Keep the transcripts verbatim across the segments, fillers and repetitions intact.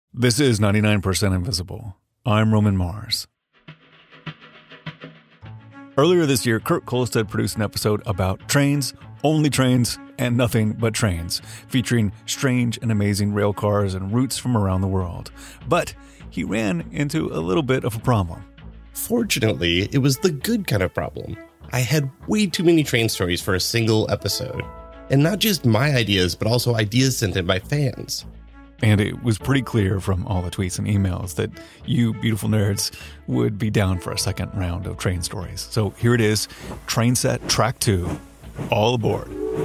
This is ninety-nine percent Invisible. I'm Roman Mars. Earlier this year, Kurt Kohlstedt produced an episode about trains, only trains, and nothing but trains, featuring strange and amazing rail cars and routes from around the world. But he ran into a little bit of a problem. Fortunately, it was the good kind of problem. I had way too many train stories for a single episode. And not just my ideas, but also ideas sent in by fans. And it was pretty clear from all the tweets and emails that you beautiful nerds would be down for a second round of train stories. So here it is, Train Set Track two, all aboard.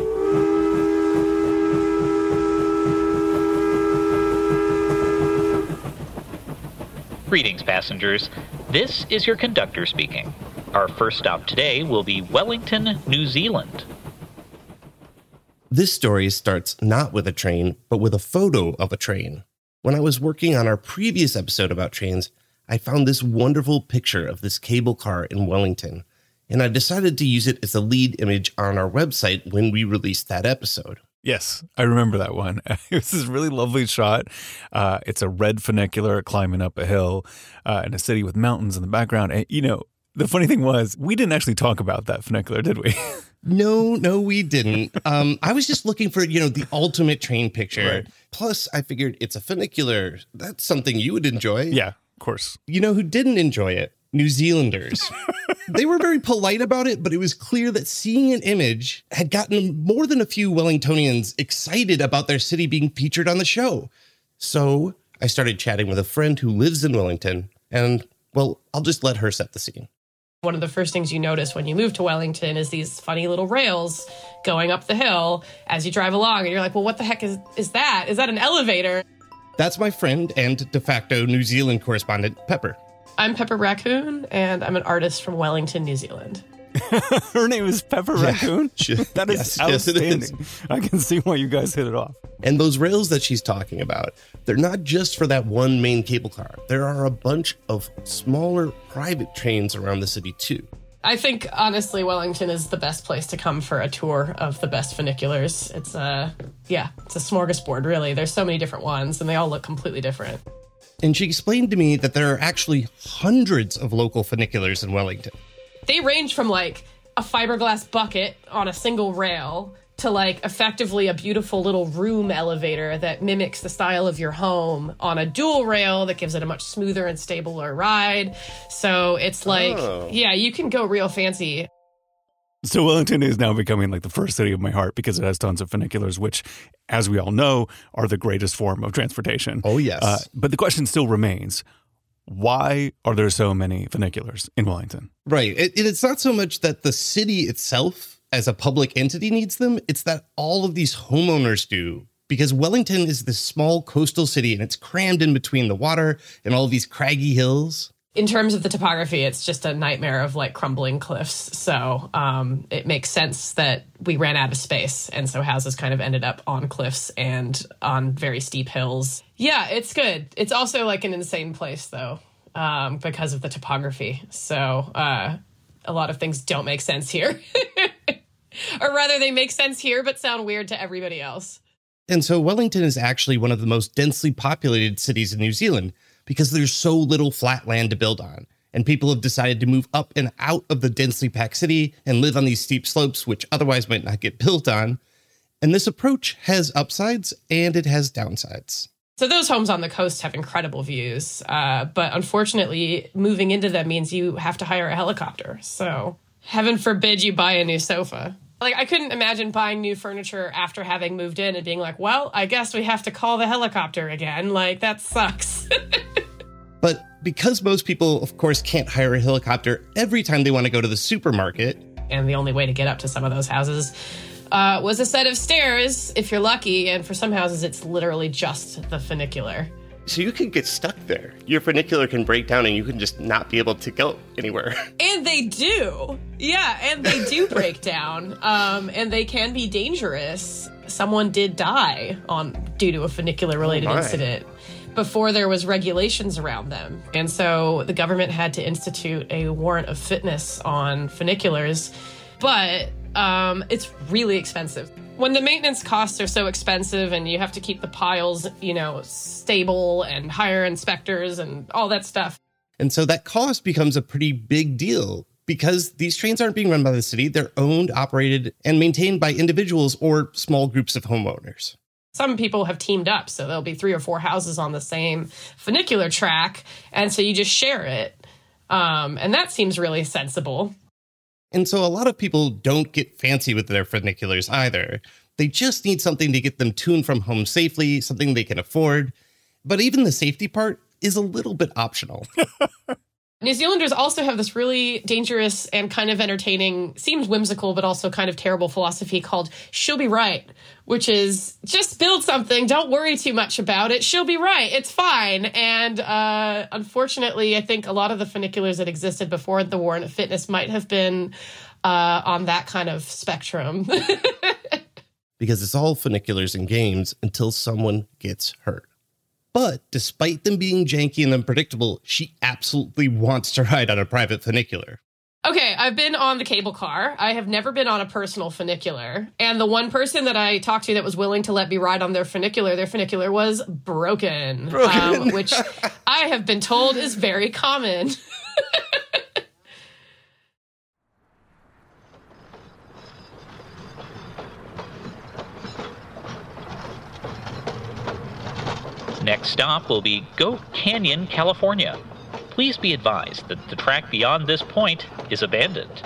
Greetings, passengers. This is your conductor speaking. Our first stop today will be Wellington, New Zealand. This story starts not with a train, but with a photo of a train. When I was working on our previous episode about trains, I found this wonderful picture of this cable car in Wellington, and I decided to use it as the lead image on our website when we released that episode. Yes, I remember that one. It's this really lovely shot. Uh, it's a red funicular climbing up a hill uh, in a city with mountains in the background. And, you know, the funny thing was, we didn't actually talk about that funicular, did we? No, no, we didn't. Um, I was just looking for, you know, the ultimate train picture. Right. Plus, I figured it's a funicular. That's something you would enjoy. Yeah, of course. You know who didn't enjoy it? New Zealanders. They were very polite about it, but it was clear that seeing an image had gotten more than a few Wellingtonians excited about their city being featured on the show. So I started chatting with a friend who lives in Wellington, and, well, I'll just let her set the scene. One of the first things you notice when you move to Wellington is these funny little rails going up the hill as you drive along. And you're like, well, what the heck is, is that? Is that an elevator? That's my friend and de facto New Zealand correspondent, Pepper. I'm Pepper Raccoon, and I'm an artist from Wellington, New Zealand. Her name is Pepper Yeah. Raccoon? She- That is yes, yes, it outstanding. is. I can see why you guys hit it off. And those rails that she's talking about, they're not just for that one main cable car. There are a bunch of smaller private trains around the city, too. I think, honestly, Wellington is the best place to come for a tour of the best funiculars. It's a, yeah, it's a smorgasbord, really. There's so many different ones, and they all look completely different. And she explained to me that there are actually hundreds of local funiculars in Wellington. They range from, like, a fiberglass bucket on a single rail to, like, effectively a beautiful little room elevator that mimics the style of your home on a dual rail that gives it a much smoother and stabler ride. So it's like, Oh. yeah, you can go real fancy. So Wellington is now becoming like the first city of my heart because it has tons of funiculars, which, as we all know, are the greatest form of transportation. Oh, yes. Uh, but the question still remains, why are there so many funiculars in Wellington? Right. It, it's not so much that the city itself as a public entity needs them. It's that all of these homeowners do, because Wellington is this small coastal city and it's crammed in between the water and all of these craggy hills. In terms of the topography, it's just a nightmare of like crumbling cliffs. So um, it makes sense that we ran out of space. And so houses kind of ended up on cliffs and on very steep hills. Yeah, it's good. It's also like an insane place, though, um, because of the topography. So uh, a lot of things don't make sense here. Or rather, they make sense here, but sound weird to everybody else. And so Wellington is actually one of the most densely populated cities in New Zealand, because there's so little flat land to build on. And people have decided to move up and out of the densely packed city and live on these steep slopes, which otherwise might not get built on. And this approach has upsides and it has downsides. So those homes on the coast have incredible views. Uh, but unfortunately, moving into them means you have to hire a helicopter. So heaven forbid you buy a new sofa. Like, I couldn't imagine buying new furniture after having moved in and being like, well, I guess we have to call the helicopter again. Like, that sucks. But because most people, of course, can't hire a helicopter every time they want to go to the supermarket. And the only way to get up to some of those houses uh, was a set of stairs, if you're lucky. And for some houses, it's literally just the funicular. So you can get stuck there. Your funicular can break down and you can just not be able to go anywhere. And they do. Yeah, and they do break down. Um, and they can be dangerous. Someone did die on due to a funicular-related Oh my. incident before there was regulations around them. And so the government had to institute a warrant of fitness on funiculars. But um, it's really expensive. When the maintenance costs are so expensive and you have to keep the piles, you know, stable and hire inspectors and all that stuff. And so that cost becomes a pretty big deal because these trains aren't being run by the city. They're owned, operated, and maintained by individuals or small groups of homeowners. Some people have teamed up, so there'll be three or four houses on the same funicular track, and so you just share it. Um, and that seems really sensible. And so a lot of people don't get fancy with their funiculars either. They just need something to get them to and from home safely, something they can afford. But even the safety part is a little bit optional. New Zealanders also have this really dangerous and kind of entertaining, seems whimsical, but also kind of terrible philosophy called she'll be right, which is just build something. Don't worry too much about it. She'll be right. It's fine. And uh, unfortunately, I think a lot of the funiculars that existed before the War in Fitness might have been uh, on that kind of spectrum. Because it's all funiculars and games until someone gets hurt. But despite them being janky and unpredictable, she absolutely wants to ride on a private funicular. Okay, I've been on the cable car. I have never been on a personal funicular. And the one person that I talked to that was willing to let me ride on their funicular, their funicular was broken, broken. Um, which I have been told is very common. Next stop will be Goat Canyon, California. Please be advised that the track beyond this point is abandoned.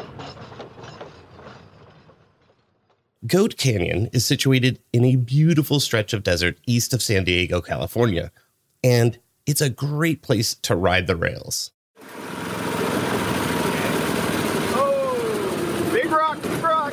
Goat Canyon is situated in a beautiful stretch of desert east of San Diego, California, and it's a great place to ride the rails. Oh, big rock, big rock.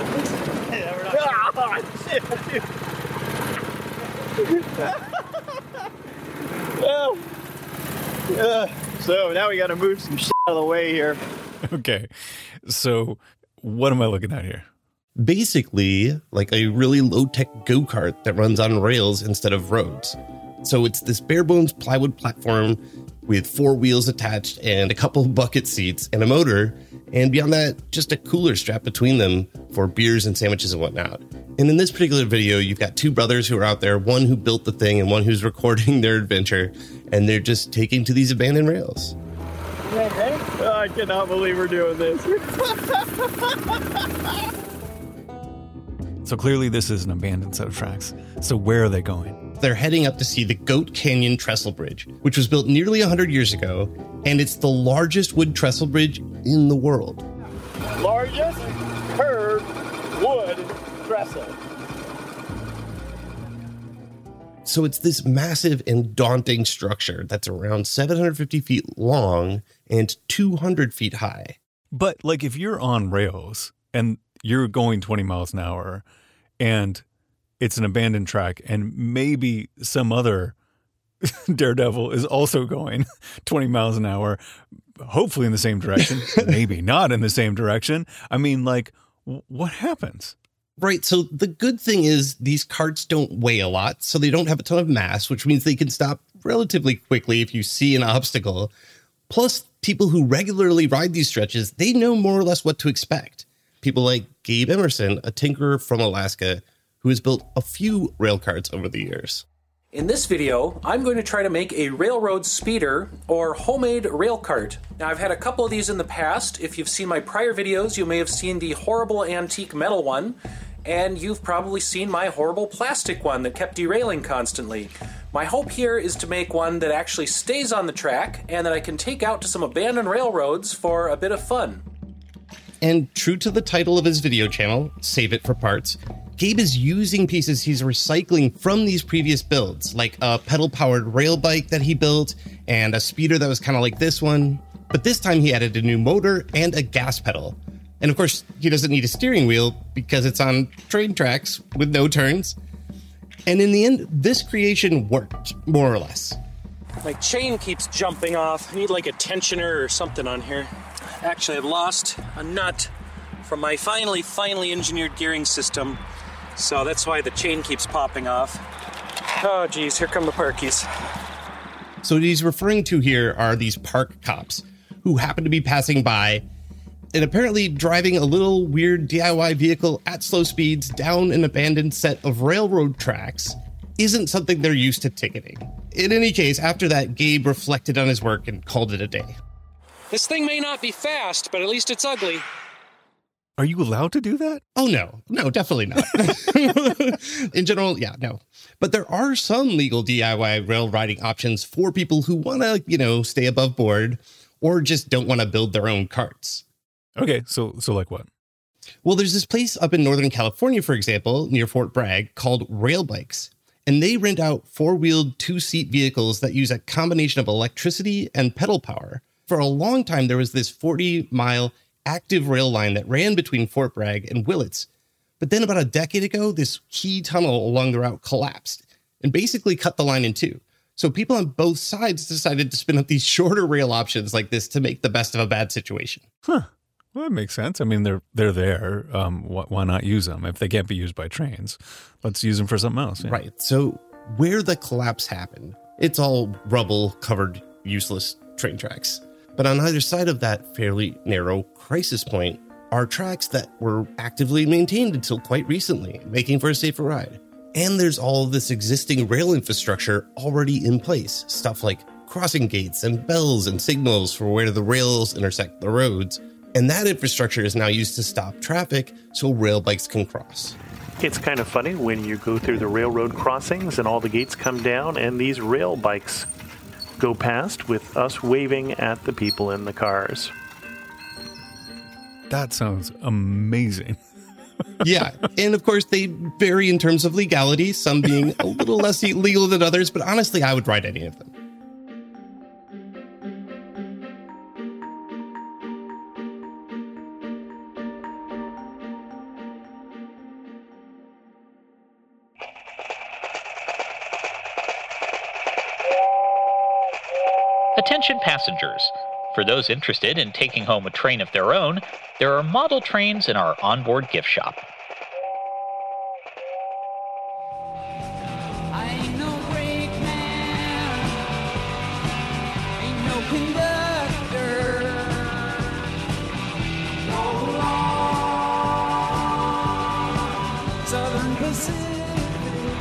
Well, uh, so now we got to move some shit out of the way here. Okay, so what am I looking at here? Basically, like a really low-tech go-kart that runs on rails instead of roads. So it's this bare-bones plywood platform with four wheels attached and a couple bucket seats and a motor, and beyond that, just a cooler strap between them for beers and sandwiches and whatnot. And in this particular video, you've got two brothers who are out there, one who built the thing and one who's recording their adventure, and they're just taking to these abandoned rails. Oh, I cannot believe we're doing this. So clearly this is an abandoned set of tracks. So where are they going? They're heading up to see the Goat Canyon Trestle Bridge, which was built nearly one hundred years ago, and it's the largest wood trestle bridge in the world. Largest curved wood trestle. So it's this massive and daunting structure that's around seven hundred fifty feet long and two hundred feet high. But like if you're on rails and you're going twenty miles an hour and it's an abandoned track and maybe some other daredevil is also going twenty miles an hour, hopefully in the same direction, maybe not in the same direction. I mean, like, w- what happens? Right. So the good thing is these carts don't weigh a lot, so they don't have a ton of mass, which means they can stop relatively quickly if you see an obstacle. Plus, people who regularly ride these stretches, they know more or less what to expect. People like Gabe Emerson, a tinkerer from Alaska, who has built a few rail carts over the years. In this video, I'm going to try to make a railroad speeder or homemade rail cart. Now, I've had a couple of these in the past. If you've seen my prior videos, you may have seen the horrible antique metal one, and you've probably seen my horrible plastic one that kept derailing constantly. My hope here is to make one that actually stays on the track and that I can take out to some abandoned railroads for a bit of fun. And true to the title of his video channel, Save It for Parts, Gabe is using pieces he's recycling from these previous builds, like a pedal-powered rail bike that he built and a speeder that was kind of like this one. But this time he added a new motor and a gas pedal. And of course, he doesn't need a steering wheel because it's on train tracks with no turns. And in the end, this creation worked, more or less. My chain keeps jumping off. I need like a tensioner or something on here. Actually, I've lost a nut from my finely, finely engineered gearing system. So that's why the chain keeps popping off. Oh, geez, here come the parkies. So what he's referring to here are these park cops who happen to be passing by, And apparently driving a little weird D I Y vehicle at slow speeds down an abandoned set of railroad tracks isn't something they're used to ticketing. In any case, after that, Gabe reflected on his work and called it a day. This thing may not be fast, but at least it's ugly. Are you allowed to do that? Oh, no. No, definitely not. In general, yeah, no. But there are some legal D I Y rail riding options for people who want to, you know, stay above board or just don't want to build their own carts. Okay, so so like what? Well, there's this place up in Northern California, for example, near Fort Bragg, called Rail Bikes. And they rent out four-wheeled, two-seat vehicles that use a combination of electricity and pedal power. For a long time, there was this forty-mile active rail line that ran between Fort Bragg and Willits. But then about a decade ago, this key tunnel along the route collapsed and basically cut the line in two. So people on both sides decided to spin up these shorter rail options like this to make the best of a bad situation. Huh. Well, that makes sense. I mean, they're they're there. Um, wh- why not use them? If they can't be used by trains, let's use them for something else. Yeah. Right. So where the collapse happened, it's all rubble-covered, useless train tracks. But on either side of that fairly narrow crisis point are tracks that were actively maintained until quite recently, making for a safer ride. And there's all this existing rail infrastructure already in place. Stuff like crossing gates and bells and signals for where the rails intersect the roads. And that infrastructure is now used to stop traffic so rail bikes can cross. It's kind of funny when you go through the railroad crossings and all the gates come down and these rail bikes go past with us waving at the people in the cars. That sounds amazing. Yeah, and of course they vary in terms of legality, some being a little less legal than others, but honestly, I would ride any of them. Attention passengers. For those interested in taking home a train of their own, there are model trains in our onboard gift shop. I ain't no brake man, ain't no conductor. Roll on, Southern Pacific,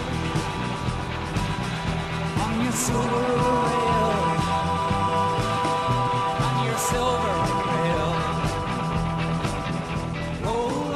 on your silver rail, on your silver rail. Roll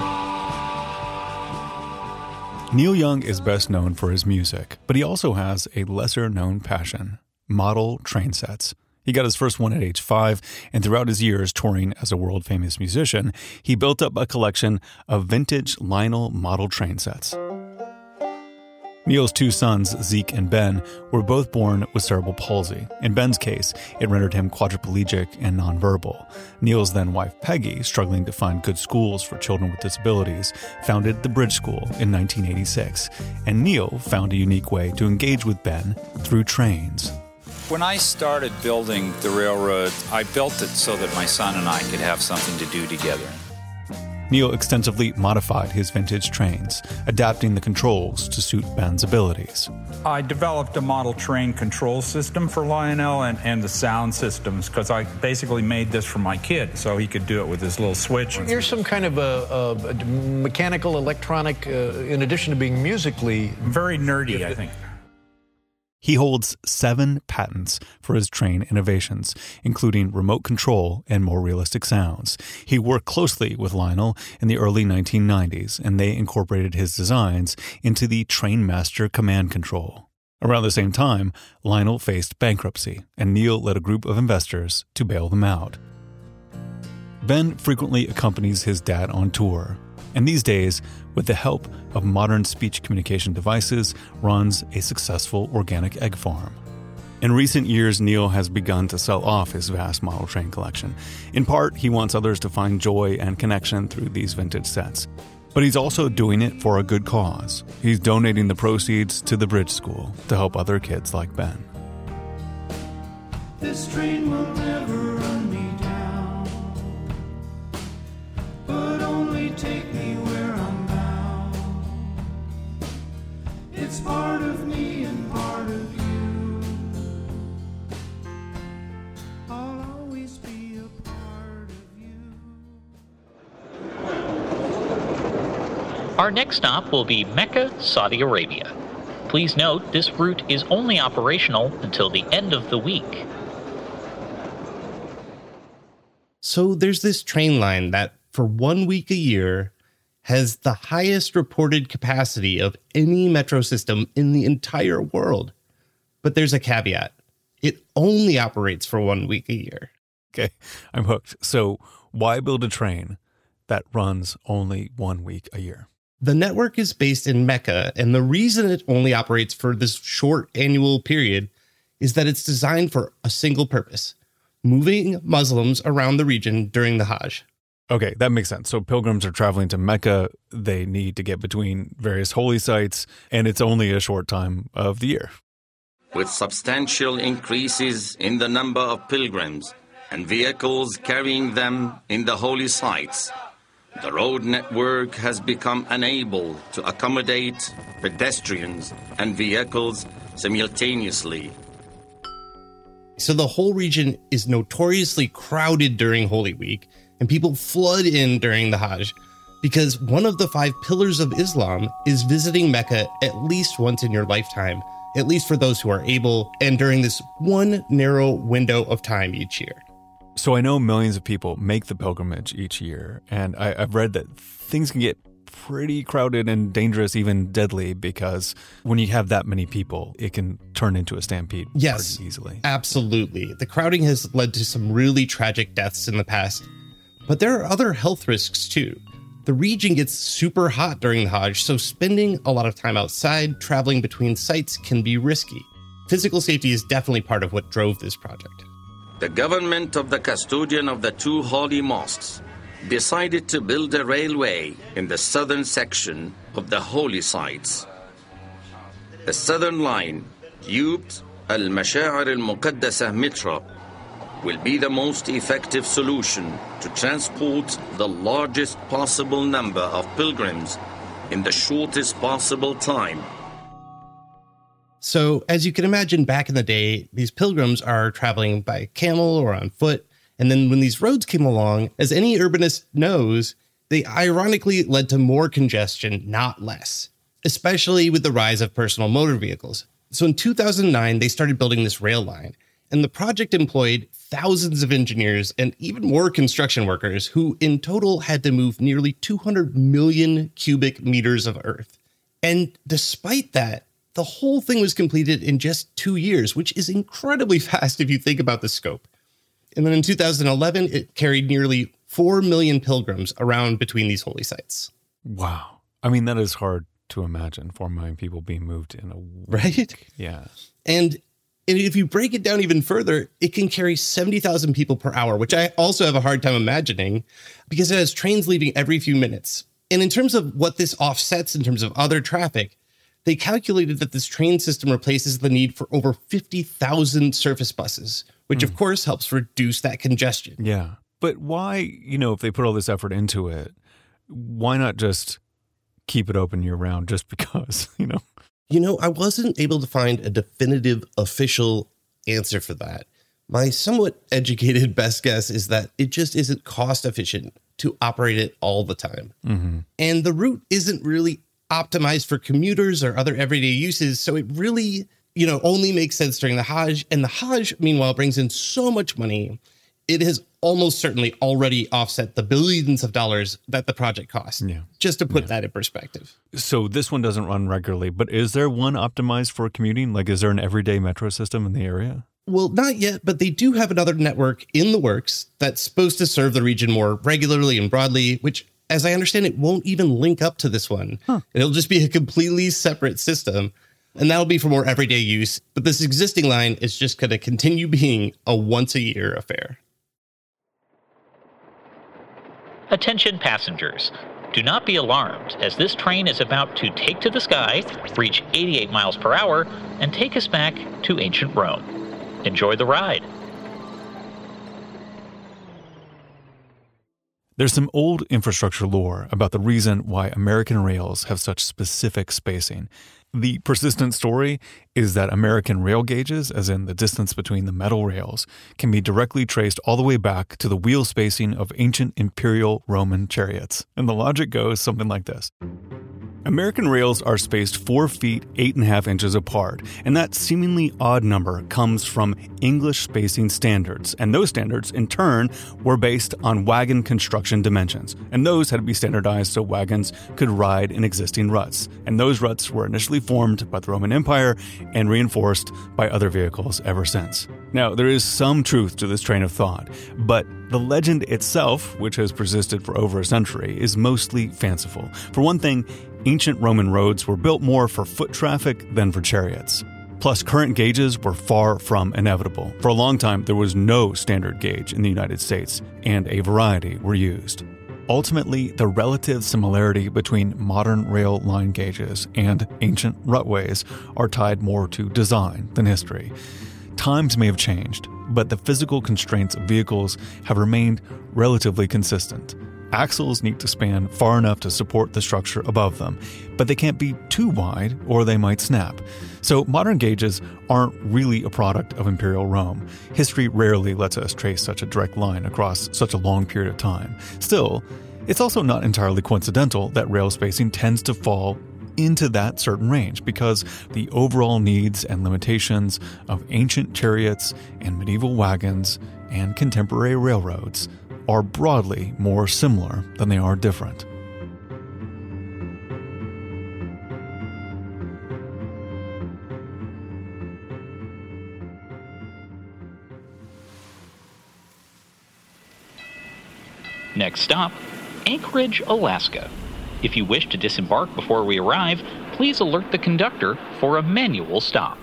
on. Neil Young is best known for his music, but he also has a lesser-known passion: model train sets. He got his first one at age five, and throughout his years touring as a world-famous musician, he built up a collection of vintage Lionel model train sets. Neil's two sons, Zeke and Ben, were both born with cerebral palsy. In Ben's case, it rendered him quadriplegic and nonverbal. Neil's then wife, Peggy, struggling to find good schools for children with disabilities, founded the Bridge School in nineteen eighty-six. And Neil found a unique way to engage with Ben through trains. When I started building the railroad, I built it so that my son and I could have something to do together. Neil extensively modified his vintage trains, adapting the controls to suit Ben's abilities. I developed a model train control system for Lionel and, and the sound systems, because I basically made this for my kid so he could do it with his little switch. You're some kind of a, a, a mechanical, electronic, uh, in addition to being musically... Very nerdy, I think. He holds seven patents for his train innovations, including remote control and more realistic sounds. He worked closely with Lionel in the early nineteen nineties, and they incorporated his designs into the Trainmaster command control. Around the same time, Lionel faced bankruptcy, and Neil led a group of investors to bail them out. Ben frequently accompanies his dad on tour, and these days, with the help of modern speech communication devices, runs a successful organic egg farm. In recent years, Neil has begun to sell off his vast model train collection. In part, he wants others to find joy and connection through these vintage sets. But he's also doing it for a good cause. He's donating the proceeds to the Bridge School to help other kids like Ben. This train will never run me down, but only take me where I'm bound. It's part of me and part of you. I'll always be a part of you. Our next stop will be Mecca, Saudi Arabia. Please note, this route is only operational until the end of the week. So there's this train line that, for one week a year, has the highest reported capacity of any metro system in the entire world. But there's a caveat. It only operates for one week a year. Okay, I'm hooked. So why build a train that runs only one week a year? The network is based in Mecca, and the reason it only operates for this short annual period is that it's designed for a single purpose: moving Muslims around the region during the Hajj. Okay, that makes sense. So pilgrims are traveling to Mecca. They need to get between various holy sites, and it's only a short time of the year. With substantial increases in the number of pilgrims and vehicles carrying them in the holy sites, the road network has become unable to accommodate pedestrians and vehicles simultaneously. So the whole region is notoriously crowded during Holy Week, and people flood in during the Hajj because one of the five pillars of Islam is visiting Mecca at least once in your lifetime, at least for those who are able, and during this one narrow window of time each year. So I know millions of people make the pilgrimage each year, and I, I've read that things can get pretty crowded and dangerous, even deadly, because when you have that many people, it can turn into a stampede yes, pretty easily. Absolutely. The crowding has led to some really tragic deaths in the past, but there are other health risks too. The region gets super hot during the Hajj, so spending a lot of time outside, traveling between sites can be risky. Physical safety is definitely part of what drove this project. The government of the custodian of the two holy mosques decided to build a railway in the southern section of the holy sites. The southern line, dubbed Al-Masha'ir Al-Muqaddasah Metro, will be the most effective solution to transport the largest possible number of pilgrims in the shortest possible time. So, as you can imagine, back in the day, these pilgrims are traveling by camel or on foot. And then when these roads came along, as any urbanist knows, they ironically led to more congestion, not less, especially with the rise of personal motor vehicles. So in two thousand nine, they started building this rail line, and the project employed thousands of engineers and even more construction workers who in total had to move nearly two hundred million cubic meters of earth. And despite that, the whole thing was completed in just two years, which is incredibly fast if you think about the scope. And then in two thousand eleven, it carried nearly four million pilgrims around between these holy sites. Wow. I mean, that is hard to imagine, four million people being moved in a week. Right? Yeah. And if you break it down even further, it can carry seventy thousand people per hour, which I also have a hard time imagining because it has trains leaving every few minutes. And in terms of what this offsets in terms of other traffic, they calculated that this train system replaces the need for over fifty thousand surface buses, which mm. of course helps reduce that congestion. Yeah. But why, you know, if they put all this effort into it, why not just keep it open year round just because, you know? You know, I wasn't able to find a definitive official answer for that. My somewhat educated best guess is that it just isn't cost efficient to operate it all the time. Mm-hmm. And the route isn't really optimized for commuters or other everyday uses. So it really, you know, only makes sense during the Hajj. And the Hajj, meanwhile, brings in so much money. It has almost certainly already offset the billions of dollars that the project cost. Yeah. Just to put yeah. that in perspective. So this one doesn't run regularly, but is there one optimized for commuting? Like, is there an everyday metro system in the area? Well, not yet, but they do have another network in the works that's supposed to serve the region more regularly and broadly, which, as I understand it, won't even link up to this one. Huh. It'll just be a completely separate system, and that'll be for more everyday use. But this existing line is just going to continue being a once-a-year affair. Attention passengers. Do not be alarmed, as this train is about to take to the sky, reach eighty-eight miles per hour, and take us back to ancient Rome. Enjoy the ride. There's some old infrastructure lore about the reason why American rails have such specific spacing. The persistent story is that American rail gauges, as in the distance between the metal rails, can be directly traced all the way back to the wheel spacing of ancient imperial Roman chariots. And the logic goes something like this. American rails are spaced four feet, eight and a half inches apart, and that seemingly odd number comes from English spacing standards, and those standards, in turn, were based on wagon construction dimensions, and those had to be standardized so wagons could ride in existing ruts, and those ruts were initially formed by the Roman Empire and reinforced by other vehicles ever since. Now, there is some truth to this train of thought, but the legend itself, which has persisted for over a century, is mostly fanciful. For one thing, ancient Roman roads were built more for foot traffic than for chariots. Plus, current gauges were far from inevitable. For a long time, there was no standard gauge in the United States, and a variety were used. Ultimately, the relative similarity between modern rail line gauges and ancient rutways are tied more to design than history. Times may have changed, but the physical constraints of vehicles have remained relatively consistent. Axles need to span far enough to support the structure above them, but they can't be too wide or they might snap. So modern gauges aren't really a product of Imperial Rome. History rarely lets us trace such a direct line across such a long period of time. Still, it's also not entirely coincidental that rail spacing tends to fall into that certain range because the overall needs and limitations of ancient chariots and medieval wagons and contemporary railroads are broadly more similar than they are different. Next stop, Anchorage, Alaska. If you wish to disembark before we arrive, please alert the conductor for a manual stop.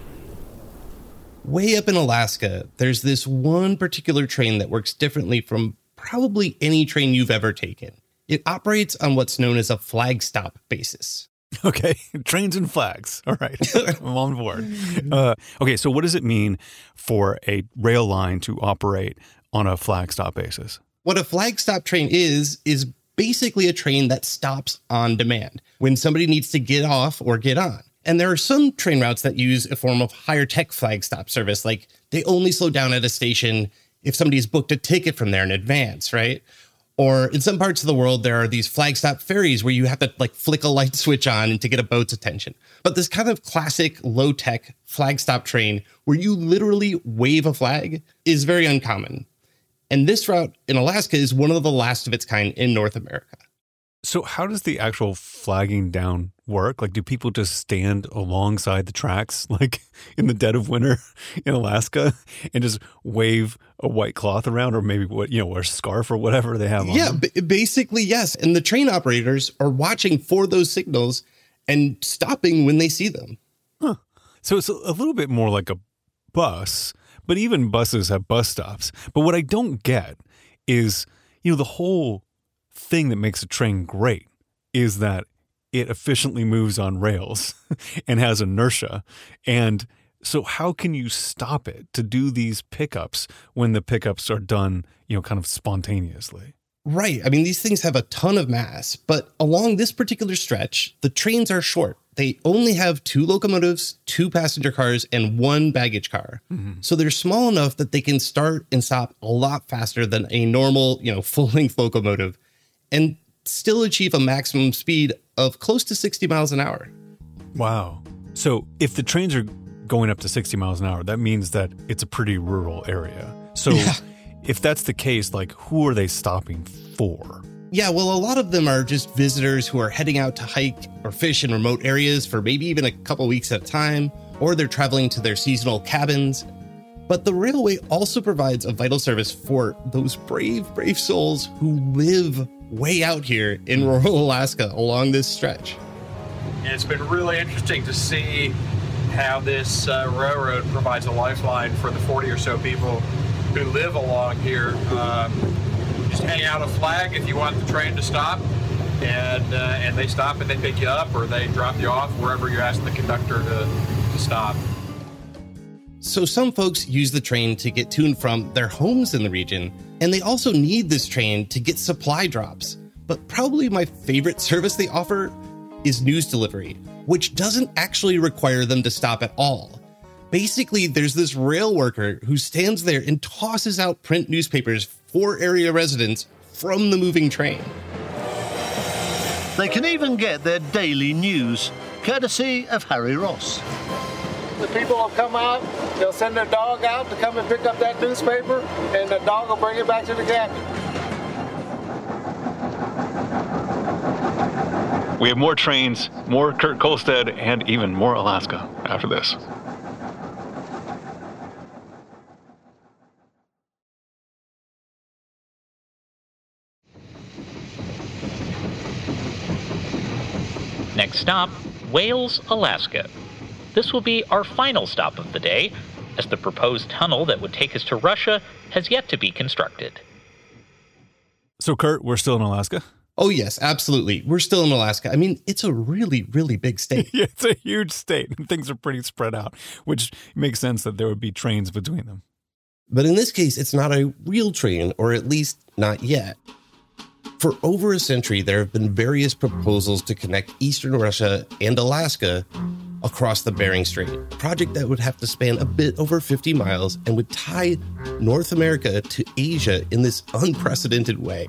Way up in Alaska, there's this one particular train that works differently from probably any train you've ever taken. It operates on what's known as a flag stop basis. Okay, trains and flags. All right, I'm on board. Uh, okay, so what does it mean for a rail line to operate on a flag stop basis? What a flag stop train is, is basically a train that stops on demand when somebody needs to get off or get on. And there are some train routes that use a form of higher tech flag stop service, like they only slow down at a station if somebody's booked a ticket from there in advance, right? Or in some parts of the world, there are these flag stop ferries where you have to like flick a light switch on to get a boat's attention. But this kind of classic low tech flag stop train where you literally wave a flag is very uncommon. And this route in Alaska is one of the last of its kind in North America. So how does the actual flagging down work? Like, do people just stand alongside the tracks, like in the dead of winter in Alaska, and just wave a white cloth around, or maybe what, you know, or a scarf or whatever they have on Yeah, them? b- basically, yes. And the train operators are watching for those signals and stopping when they see them. Huh. So it's a, a little bit more like a bus, but even buses have bus stops. But what I don't get is, you know, the whole thing that makes a train great is that it efficiently moves on rails and has inertia. And so how can you stop it to do these pickups when the pickups are done, you know, kind of spontaneously? Right. I mean, these things have a ton of mass, but along this particular stretch, the trains are short. They only have two locomotives, two passenger cars, and one baggage car. Mm-hmm. So they're small enough that they can start and stop a lot faster than a normal, you know, full-length locomotive, and still achieve a maximum speed of close to sixty miles an hour. Wow. So if the trains are going up to sixty miles an hour, that means that it's a pretty rural area. So yeah. If that's the case, like, who are they stopping for? Yeah, well, a lot of them are just visitors who are heading out to hike or fish in remote areas for maybe even a couple weeks at a time, or they're traveling to their seasonal cabins. But the railway also provides a vital service for those brave, brave souls who live way out here in rural Alaska along this stretch. And it's been really interesting to see how this uh, railroad provides a lifeline for the forty or so people who live along here. Um, just hang out a flag if you want the train to stop, and uh, and they stop and they pick you up, or they drop you off wherever you ask the conductor to, to stop. So some folks use the train to get to and from their homes in the region, and they also need this train to get supply drops. But probably my favorite service they offer is news delivery, which doesn't actually require them to stop at all. Basically, there's this rail worker who stands there and tosses out print newspapers for area residents from the moving train. They can even get their daily news, courtesy of Harry Ross. The people will come out, they'll send their dog out to come and pick up that newspaper, and the dog will bring it back to the captain. We have more trains, more Kurt Kolstad, and even more Alaska after this. Next stop, Wales, Alaska. This will be our final stop of the day, as the proposed tunnel that would take us to Russia has yet to be constructed. So, Kurt, we're still in Alaska? Oh, yes, absolutely. We're still in Alaska. I mean, it's a really, really big state. Yeah, it's a huge state, and things are pretty spread out, which makes sense that there would be trains between them. But in this case, it's not a real train, or at least not yet. For over a century, there have been various proposals to connect eastern Russia and Alaska across the Bering Strait, a project that would have to span a bit over fifty miles and would tie North America to Asia in this unprecedented way.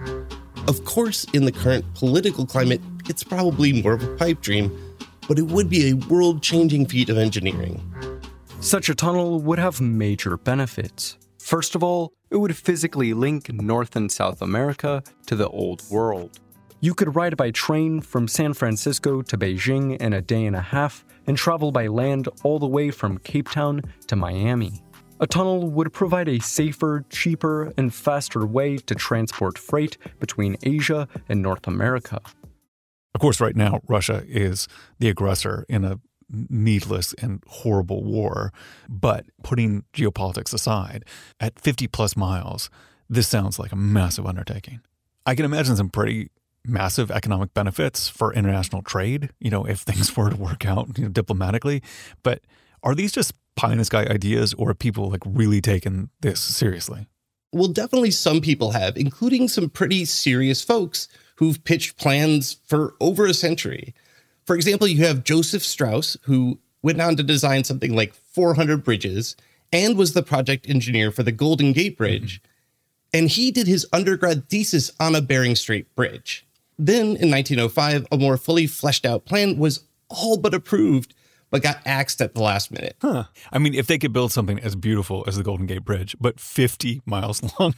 Of course, in the current political climate, it's probably more of a pipe dream, but it would be a world-changing feat of engineering. Such a tunnel would have major benefits. First of all, it would physically link North and South America to the Old World. You could ride by train from San Francisco to Beijing in a day and a half and travel by land all the way from Cape Town to Miami. A tunnel would provide a safer, cheaper, and faster way to transport freight between Asia and North America. Of course, right now, Russia is the aggressor in a needless and horrible war. But putting geopolitics aside, at fifty plus miles, this sounds like a massive undertaking. I can imagine some pretty massive economic benefits for international trade, you know, if things were to work out, you know, diplomatically. But are these just pie in the sky ideas, or are people like really taking this seriously? Well, definitely some people have, including some pretty serious folks who've pitched plans for over a century. For example, you have Joseph Strauss, who went on to design something like four hundred bridges and was the project engineer for the Golden Gate Bridge. Mm-hmm. And he did his undergrad thesis on a Bering Strait bridge. Then in nineteen oh five, a more fully fleshed out plan was all but approved, but got axed at the last minute. Huh. I mean, if they could build something as beautiful as the Golden Gate Bridge, but fifty miles long,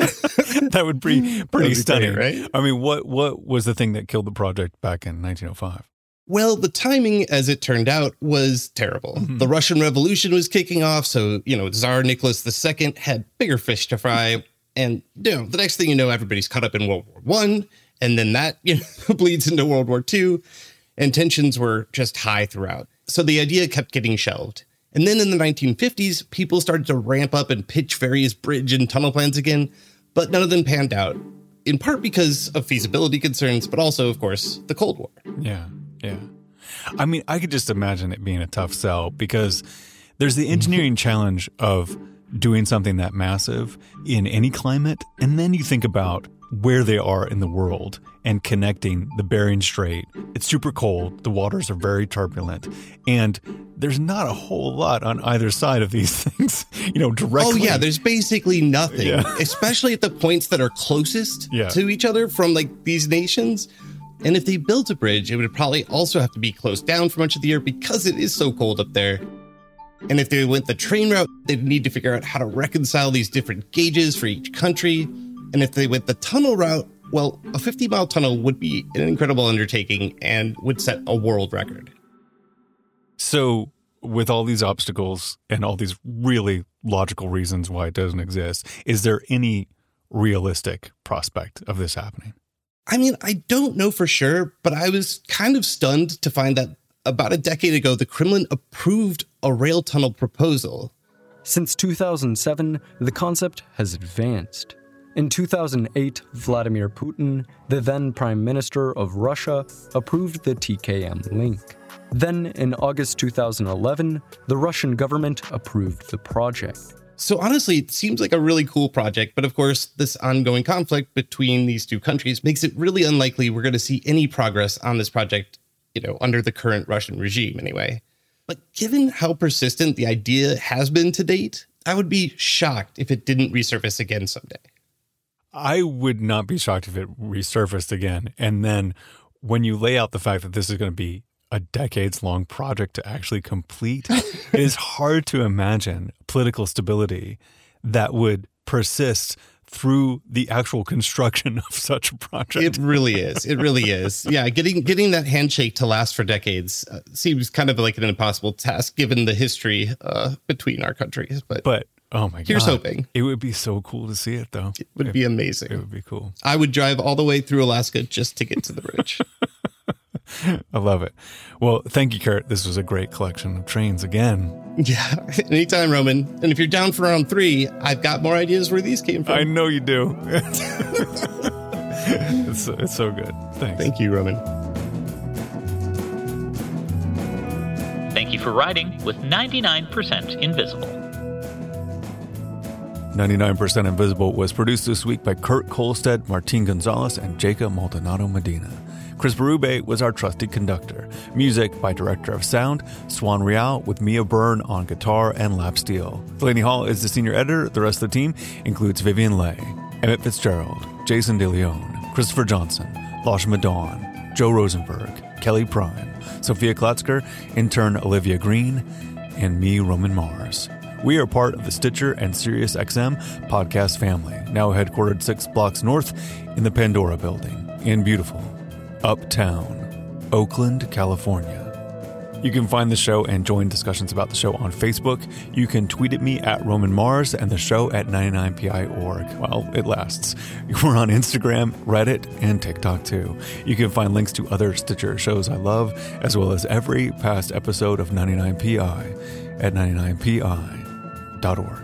that would be pretty stunning, great, right? I mean, what what was the thing that killed the project back in nineteen oh five? Well, the timing, as it turned out, was terrible. Mm-hmm. The Russian Revolution was kicking off, so, you know, Tsar Nicholas the Second had bigger fish to fry. And, you know, the next thing you know, everybody's caught up in World War One, and then that, you know, bleeds into World War Two, and tensions were just high throughout. So the idea kept getting shelved. And then in the nineteen fifties, people started to ramp up and pitch various bridge and tunnel plans again, but none of them panned out, in part because of feasibility concerns, but also, of course, the Cold War. Yeah. Yeah. I mean, I could just imagine it being a tough sell because there's the engineering challenge of doing something that massive in any climate. And then you think about where they are in the world and connecting the Bering Strait. It's super cold. The waters are very turbulent. And there's not a whole lot on either side of these things, you know, directly. Oh, yeah. There's basically nothing, yeah. Especially at the points that are closest yeah. to each other from like these nations. And if they built a bridge, it would probably also have to be closed down for much of the year because it is so cold up there. And if they went the train route, they'd need to figure out how to reconcile these different gauges for each country. And if they went the tunnel route, well, a fifty mile tunnel would be an incredible undertaking and would set a world record. So with all these obstacles and all these really logical reasons why it doesn't exist, is there any realistic prospect of this happening? I mean, I don't know for sure, but I was kind of stunned to find that about a decade ago, the Kremlin approved a rail tunnel proposal. Since two thousand seven, the concept has advanced. In two thousand eight, Vladimir Putin, the then Prime Minister of Russia, approved the T K M link. Then, in August two thousand eleven, the Russian government approved the project. So honestly, it seems like a really cool project, but of course, this ongoing conflict between these two countries makes it really unlikely we're going to see any progress on this project, you know, under the current Russian regime anyway. But given how persistent the idea has been to date, I would be shocked if it didn't resurface again someday. I would not be shocked if it resurfaced again. And then when you lay out the fact that this is going to be a decades-long project to actually complete, it is hard to imagine political stability that would persist through the actual construction of such a project. It really is. It really is. Yeah, getting getting that handshake to last for decades uh, seems kind of like an impossible task given the history uh, between our countries. But but oh my god, here's hoping. It would be so cool to see it, though. It would it, be amazing. It would be cool. I would drive all the way through Alaska just to get to the ridge. I love it. Well, thank you, Kurt. This was a great collection of trains again. Yeah, anytime, Roman. And if you're down for round three, I've got more ideas where these came from. I know you do. it's, it's so good. Thanks. Thank you, Roman. Thank you for riding with ninety-nine percent Invisible. ninety-nine percent Invisible was produced this week by Kurt Kolstad, Martin Gonzalez, and Jacob Maldonado Medina. Chris Berube was our trusted conductor. Music by Director of Sound, Swan Real, with Mia Byrne on guitar and lap steel. Delaney Hall is the senior editor. The rest of the team includes Vivian Leigh, Emmett Fitzgerald, Jason DeLeon, Christopher Johnson, Lashma Dawn, Joe Rosenberg, Kelly Prime, Sophia Klotzker, intern Olivia Green, and me, Roman Mars. We are part of the Stitcher and SiriusXM podcast family, now headquartered six blocks north in the Pandora building in beautiful Uptown, Oakland, California. You can find the show and join discussions about the show on Facebook. You can tweet at me at Roman Mars and the show at ninety-nine P I dot org. Well, it lasts. We're on Instagram, Reddit, and TikTok too. You can find links to other Stitcher shows I love, as well as every past episode of ninety-nine P I at ninety-nine P I dot org.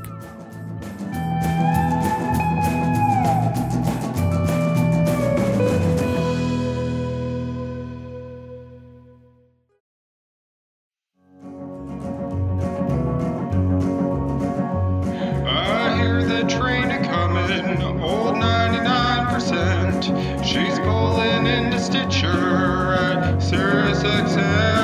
She's pulling into Stitcher at SiriusXM.